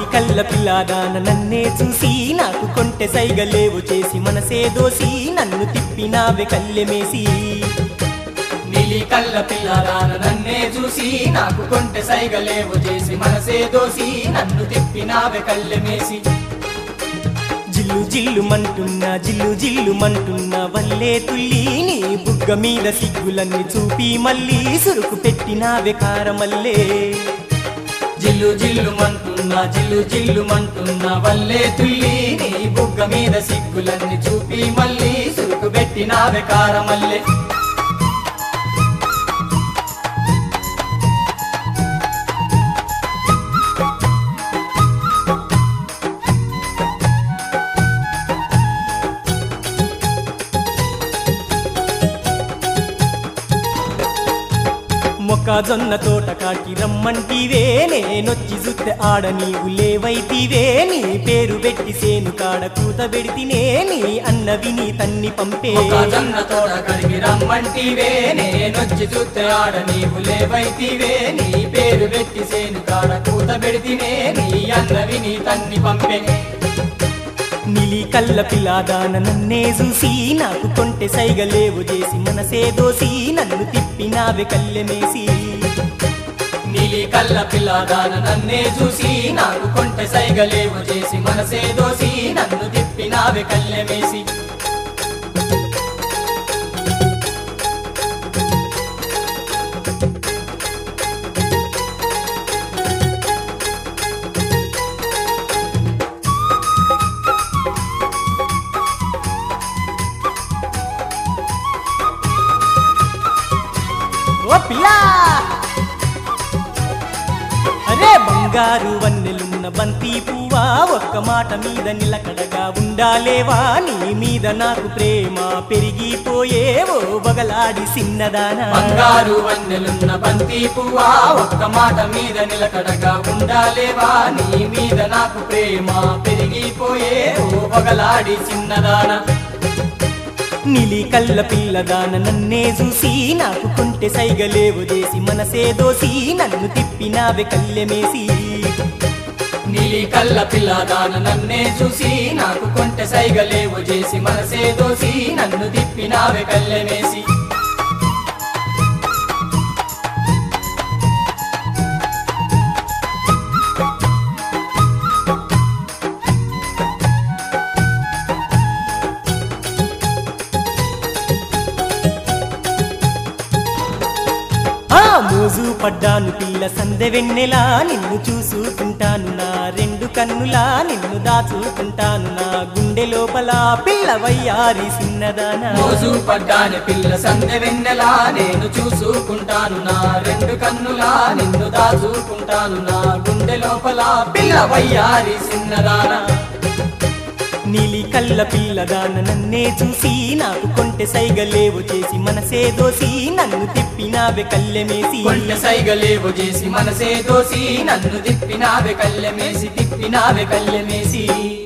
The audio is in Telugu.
కళ్ళ పిల్లాదాన నన్నే చూసి నాకు కొంటె సైగలేవు చేసి మనసే దోసి నన్ను తిప్పినావే కళ్ళెమేసి నీలి కళ్ళ పిల్లదాన నన్నే చూసి నాకు కొంటె సైగలేవు చేసి మనసే దోసి నన్ను తిప్పినావే కళ్ళెమేసి జిల్లు జిల్లు మంటున్నా వల్లే తుల్లి నీ బుగ్గ మీద సిగ్గులన్నీ చూపి మళ్ళీ సురుకు పెట్టినావే కారమల్లే జిల్లు జిల్లు మంటున్నా వల్లే తుల్లి నీ బుగ్గ మీద సిగ్గులన్నీ చూపి మళ్ళీ సురుకు పెట్టినావే కారమల్లే మొక్కజొన్న తోట కాటి రమ్మంటివే నేనొచ్చి జుత్తె ఆడ నీవు లేవైతివే నీ పేరు పెట్టి సేను కాడ కూత పెడితినే నీ అన్నవి నీ తన్ని పంపే మొక్కజొన్న తోట కాడికి రమ్మంటివే నేనొచ్చి జుత్తె ఆడ నీవు లేవైతివే నీ పేరు పెట్టి సేను కాడ కూత పెడితినే నీ అన్నవి నీ తన్ని పంపే నీలి కళ్ళ పిల్లాదాన నన్నే చూసి నాకు కొంటె సైగలేవు చేసి మనసే దోసి నన్ను తిప్పినావే కళ్ళెమేసి నీలి కళ్ళ పిల్లదాన నన్నే చూసి నాకు కొంటె సైగలేవు చేసి మనసే దోసి నన్ను తిప్పినావే కళ్ళెమేసి ఓ పిల్లా అరే బంగారు వన్నెలున్న బంతి పువ్వా ఒక్క మాట మీద నిలకడగా ఉండాలేవా నీ మీద నాకు ప్రేమ పెరిగిపోయేవో బగలాడి సిన్నదానా బంగారు వన్నెలున్న బంతి పువ్వా ఒక్క మాట మీద నిలకడగా ఉండాలేవా నీ మీద నాకు ప్రేమ పెరిగిపోయే ఓ పగలాడి చిన్నదాన నీలి కళ్ళ పిల్లదాన నన్నే చూసి నాకు కొంటె సైగలేవు చేసి మనసే దోసి నన్ను తిప్పినావే కళ్ళెమేసి నీలి కళ్ళ పిల్లదాన నన్నే చూసి నాకు కొంటె సైగలేవు చేసి మనసే దోసి నన్ను తిప్పినావే కళ్ళెమేసి మోజు పడ్డాను పిల్ల సందె వెన్నెలా నిన్ను చూసుకుంటాను నా రెండు కన్నులా నిన్ను దాచుకుంటాను నా గుండె లోపల పిల్లవయ్యారి సిన్నదానా మోజు పడ్డాను పిల్ల సందె వెన్నెలా నేను చూసుకుంటాను నా రెండు కన్నులా నిన్ను దాచుకుంటాను నా గుండె లోపల పిల్లవయ్యారి సిన్నదానా నీలి కళ్ళ పిల్లదాన నన్నే చూసి నాకు కొంటె సైగలేవు చేసి మనసే దోసి నన్ను తిప్పినావే కళ్ళెమేసి కొంటె సైగలేవు చేసి మనసే దోసి నన్ను తిప్పినావే కళ్ళెమేసి